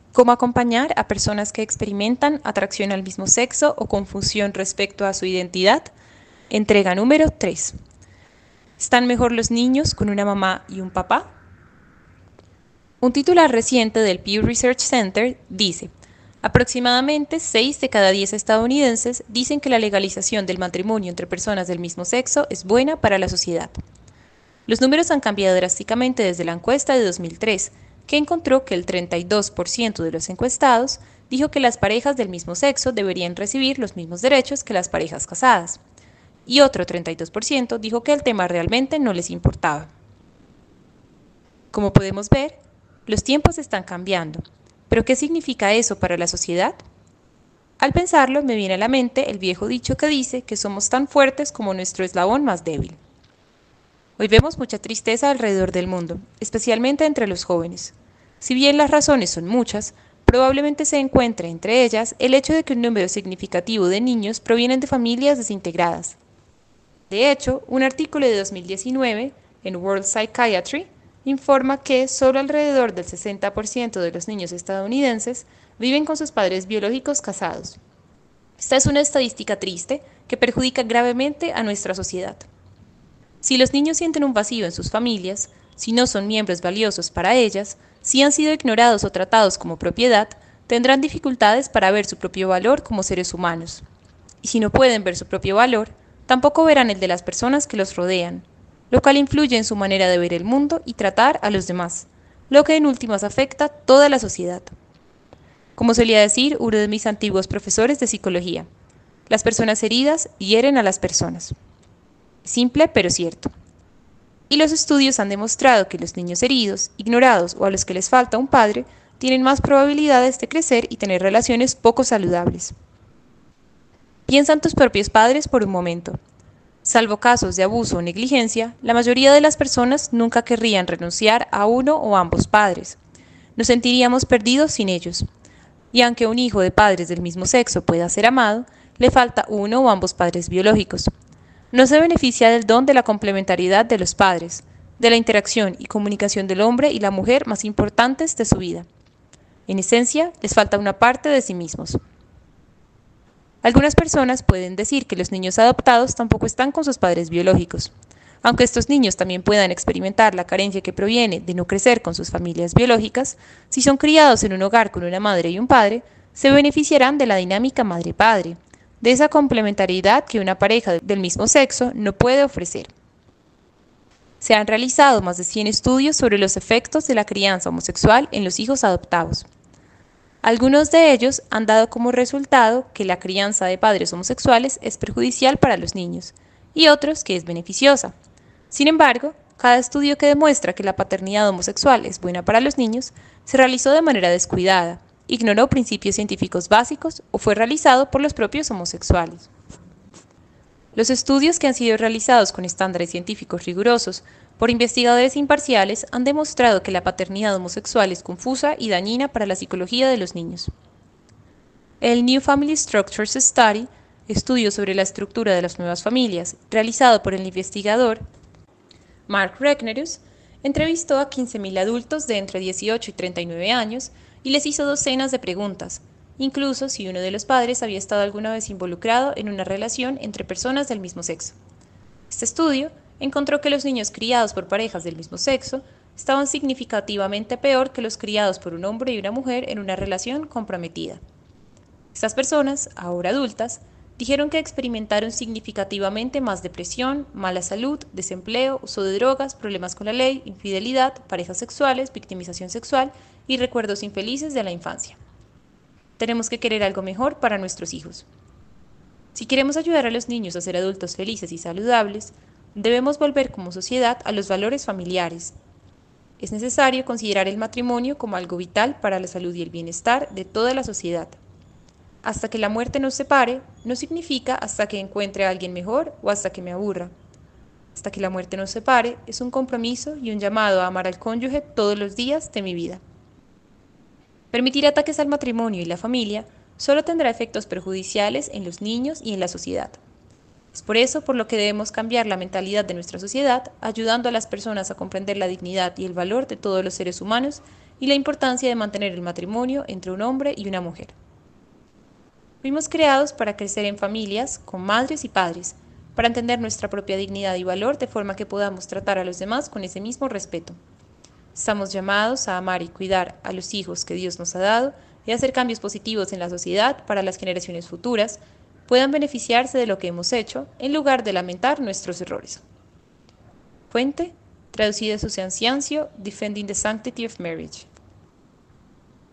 Cómo acompañar a personas que experimentan atracción al mismo sexo o confusión respecto a su identidad. Entrega número 3. ¿Están mejor los niños con una mamá y un papá? Un titular reciente del Pew Research Center dice: aproximadamente 6 de cada 10 estadounidenses dicen que la legalización del matrimonio entre personas del mismo sexo es buena para la sociedad. Los números han cambiado drásticamente desde la encuesta de 2003, que encontró que el 32% de los encuestados dijo que las parejas del mismo sexo deberían recibir los mismos derechos que las parejas casadas, y otro 32% dijo que el tema realmente no les importaba. Como podemos ver, los tiempos están cambiando. ¿Pero qué significa eso para la sociedad? Al pensarlo, me viene a la mente el viejo dicho que dice que somos tan fuertes como nuestro eslabón más débil. Hoy vemos mucha tristeza alrededor del mundo, especialmente entre los jóvenes. Si bien las razones son muchas, probablemente se encuentre entre ellas el hecho de que un número significativo de niños provienen de familias desintegradas. De hecho, un artículo de 2019 en World Psychiatry informa que solo alrededor del 60% de los niños estadounidenses viven con sus padres biológicos casados. Esta es una estadística triste que perjudica gravemente a nuestra sociedad. Si los niños sienten un vacío en sus familias, si no son miembros valiosos para ellas, si han sido ignorados o tratados como propiedad, tendrán dificultades para ver su propio valor como seres humanos. Y si no pueden ver su propio valor, tampoco verán el de las personas que los rodean, lo cual influye en su manera de ver el mundo y tratar a los demás, lo que en últimas afecta a toda la sociedad. Como solía decir uno de mis antiguos profesores de psicología, las personas heridas hieren a las personas. Simple pero cierto. Y los estudios han demostrado que los niños heridos, ignorados o a los que les falta un padre tienen más probabilidades de crecer y tener relaciones poco saludables. Piensa en tus propios padres por un momento. Salvo casos de abuso o negligencia, la mayoría de las personas nunca querrían renunciar a uno o ambos padres. Nos sentiríamos perdidos sin ellos. Y aunque un hijo de padres del mismo sexo pueda ser amado, le falta uno o ambos padres biológicos. No se beneficia del don de la complementariedad de los padres, de la interacción y comunicación del hombre y la mujer más importantes de su vida. En esencia, les falta una parte de sí mismos. Algunas personas pueden decir que los niños adoptados tampoco están con sus padres biológicos. Aunque estos niños también puedan experimentar la carencia que proviene de no crecer con sus familias biológicas, si son criados en un hogar con una madre y un padre, se beneficiarán de la dinámica madre-padre, de esa complementariedad que una pareja del mismo sexo no puede ofrecer. Se han realizado más de 100 estudios sobre los efectos de la crianza homosexual en los hijos adoptados. Algunos de ellos han dado como resultado que la crianza de padres homosexuales es perjudicial para los niños, y otros que es beneficiosa. Sin embargo, cada estudio que demuestra que la paternidad homosexual es buena para los niños se realizó de manera descuidada, ignoró principios científicos básicos o fue realizado por los propios homosexuales. Los estudios que han sido realizados con estándares científicos rigurosos por investigadores imparciales han demostrado que la paternidad homosexual es confusa y dañina para la psicología de los niños. El New Family Structures Study, estudio sobre la estructura de las nuevas familias, realizado por el investigador Mark Regnerus, entrevistó a 15.000 adultos de entre 18 y 39 años y les hizo docenas de preguntas, incluso si uno de los padres había estado alguna vez involucrado en una relación entre personas del mismo sexo. Este estudio encontró que los niños criados por parejas del mismo sexo estaban significativamente peor que los criados por un hombre y una mujer en una relación comprometida. Estas personas, ahora adultas, dijeron que experimentaron significativamente más depresión, mala salud, desempleo, uso de drogas, problemas con la ley, infidelidad, parejas sexuales, victimización sexual y recuerdos infelices de la infancia. Tenemos que querer algo mejor para nuestros hijos. Si queremos ayudar a los niños a ser adultos felices y saludables, debemos volver como sociedad a los valores familiares. Es necesario considerar el matrimonio como algo vital para la salud y el bienestar de toda la sociedad. Hasta que la muerte nos separe, no significa hasta que encuentre a alguien mejor o hasta que me aburra. Hasta que la muerte nos separe es un compromiso y un llamado a amar al cónyuge todos los días de mi vida. Permitir ataques al matrimonio y la familia solo tendrá efectos perjudiciales en los niños y en la sociedad. Es por eso por lo que debemos cambiar la mentalidad de nuestra sociedad, ayudando a las personas a comprender la dignidad y el valor de todos los seres humanos y la importancia de mantener el matrimonio entre un hombre y una mujer. Fuimos creados para crecer en familias, con madres y padres, para entender nuestra propia dignidad y valor de forma que podamos tratar a los demás con ese mismo respeto. Estamos llamados a amar y cuidar a los hijos que Dios nos ha dado y a hacer cambios positivos en la sociedad para las generaciones futuras puedan beneficiarse de lo que hemos hecho en lugar de lamentar nuestros errores. Fuente, traducida de Susan Ciancio, Defending the Sanctity of Marriage.